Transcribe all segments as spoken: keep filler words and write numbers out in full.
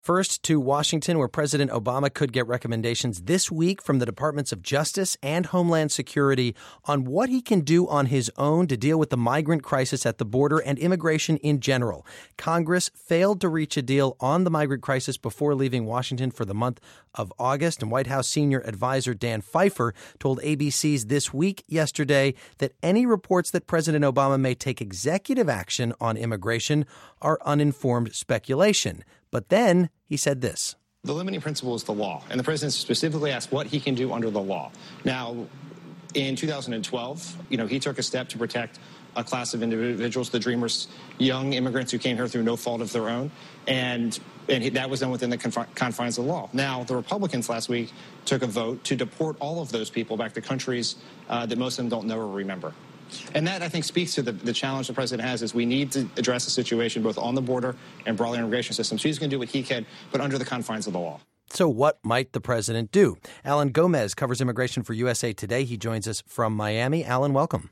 First to Washington, where President Obama could get recommendations this week from the Departments of Justice and Homeland Security on what he can do on his own to deal with the migrant crisis at the border and immigration in general. Congress failed to reach a deal on the migrant crisis before leaving Washington for the month of August, and White House senior advisor Dan Pfeiffer told A B C's This Week yesterday that any reports that President Obama may take executive action on immigration are uninformed speculation. But then he said this. The limiting principle is the law, and the president specifically asked what he can do under the law. Now, in two thousand twelve, you know, he took a step to protect a class of individuals, the Dreamers, young immigrants who came here through no fault of their own, and and he, that was done within the confi- confines of the law. Now, the Republicans last week took a vote to deport all of those people back to countries uh, that most of them don't know or remember. And that, I think, speaks to the, the challenge the president has is we need to address the situation both on the border and broader immigration system. So he's going to do what he can, but under the confines of the law. So what might the president do? Alan Gomez covers immigration for U S A Today. He joins us from Miami. Alan, welcome.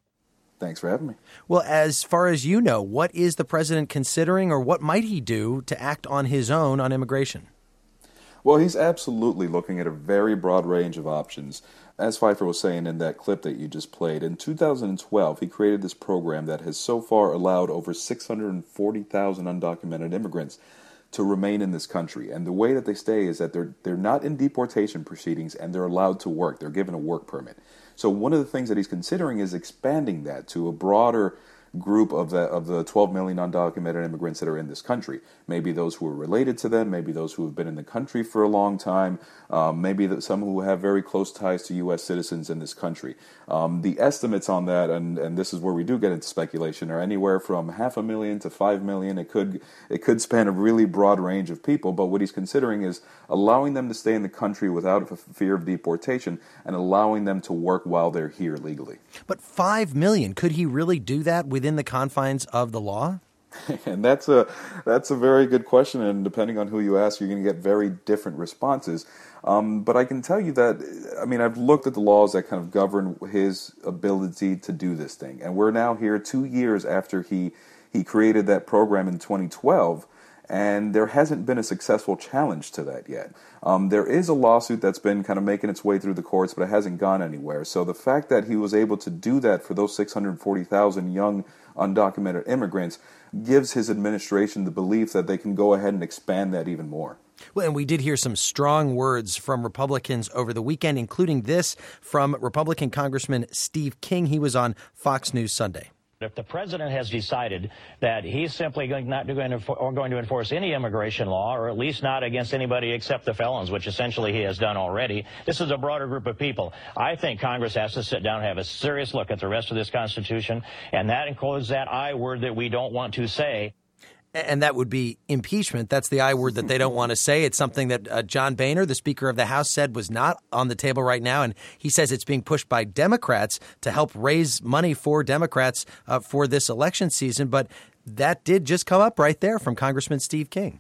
Thanks for having me. Well, as far as you know, what is the president considering, or what might he do to act on his own on immigration? Well, he's absolutely looking at a very broad range of options. As Pfeiffer was saying in that clip that you just played, in two thousand twelve, he created this program that has so far allowed over six hundred forty thousand undocumented immigrants to remain in this country. And the way that they stay is that they're they're not in deportation proceedings and they're allowed to work. They're given a work permit. So one of the things that he's considering is expanding that to a broader group of the of the twelve million undocumented immigrants that are in this country. Maybe those who are related to them, maybe those who have been in the country for a long time, um, maybe the, some who have very close ties to U S citizens in this country. Um, the estimates on that, and, and this is where we do get into speculation, are anywhere from half a million to five million. It could it could span a really broad range of people, but what he's considering is allowing them to stay in the country without a fear of deportation and allowing them to work while they're here legally. But five million, could he really do that within the confines of the law? And that's a that's a very good question, and depending on who you ask, you're going to get very different responses. Um, but I can tell you that, I mean, I've looked at the laws that kind of govern his ability to do this thing, and we're now here two years after he he created that program in twenty twelve, and there hasn't been a successful challenge to that yet. Um, there is a lawsuit that's been kind of making its way through the courts, but it hasn't gone anywhere. So the fact that he was able to do that for those six hundred forty thousand young undocumented immigrants gives his administration the belief that they can go ahead and expand that even more. Well, and we did hear some strong words from Republicans over the weekend, including this from Republican Congressman Steve King. He was on Fox News Sunday. If the president has decided that he's simply going, not going to, or going to enforce any immigration law, or at least not against anybody except the felons, which essentially he has done already, this is a broader group of people. I think Congress has to sit down and have a serious look at the rest of this Constitution, and that includes that I word that we don't want to say. And that would be impeachment. That's the I word that they don't want to say. It's something that uh, John Boehner, the Speaker of the House, said was not on the table right now. And he says it's being pushed by Democrats to help raise money for Democrats uh, for this election season. But that did just come up right there from Congressman Steve King.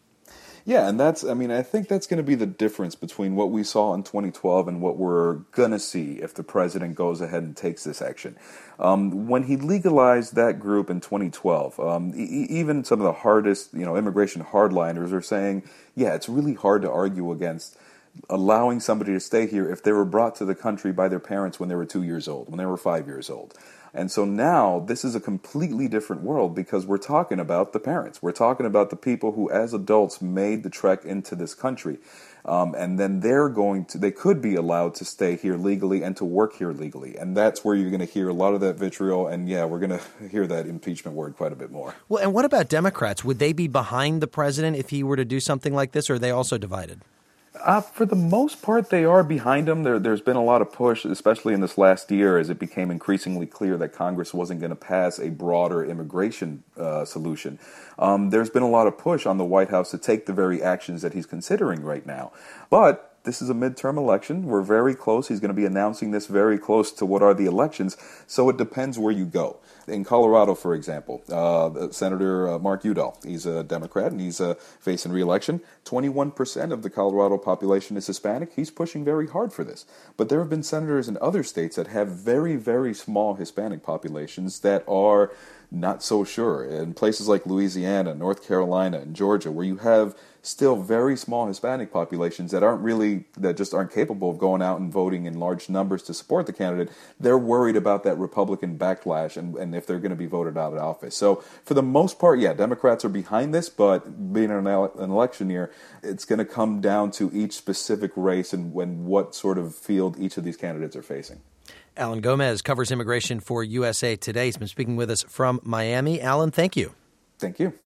Yeah, and that's, I mean, I think that's going to be the difference between what we saw in twenty twelve and what we're going to see if the president goes ahead and takes this action. Um, when he legalized that group in twenty twelve, um, e- even some of the hardest, you know, immigration hardliners are saying, yeah, it's really hard to argue against allowing somebody to stay here if they were brought to the country by their parents when they were two years old, when they were five years old. And so now this is a completely different world because we're talking about the parents. We're talking about the people who, as adults, made the trek into this country. Um, and then they're going to, they could be allowed to stay here legally and to work here legally. And that's where you're going to hear a lot of that vitriol. And yeah, we're going to hear that impeachment word quite a bit more. Well, and what about Democrats? Would they be behind the president if he were to do something like this, or are they also divided? Uh, for the most part, they are behind him. There, there's been a lot of push, especially in this last year, as it became increasingly clear that Congress wasn't going to pass a broader immigration uh, solution. Um, there's been a lot of push on the White House to take the very actions that he's considering right now. But this is a midterm election. We're very close. He's going to be announcing this very close to what are the elections. So it depends where you go. In Colorado, for example, uh, Senator uh, Mark Udall, he's a Democrat and he's uh, facing re-election. twenty-one percent of the Colorado population is Hispanic. He's pushing very hard for this. But there have been senators in other states that have very, very small Hispanic populations that are not so sure. In places like Louisiana, North Carolina, and Georgia, where you have still very small Hispanic populations that aren't really, that just aren't capable of going out and voting in large numbers to support the candidate. They're worried about that Republican backlash and, and if they're going to be voted out of office. So for the most part, yeah, Democrats are behind this, but being an, ele- an election year, it's going to come down to each specific race and when what sort of field each of these candidates are facing. Alan Gomez covers immigration for U S A Today. He's been speaking with us from Miami. Alan, thank you. Thank you.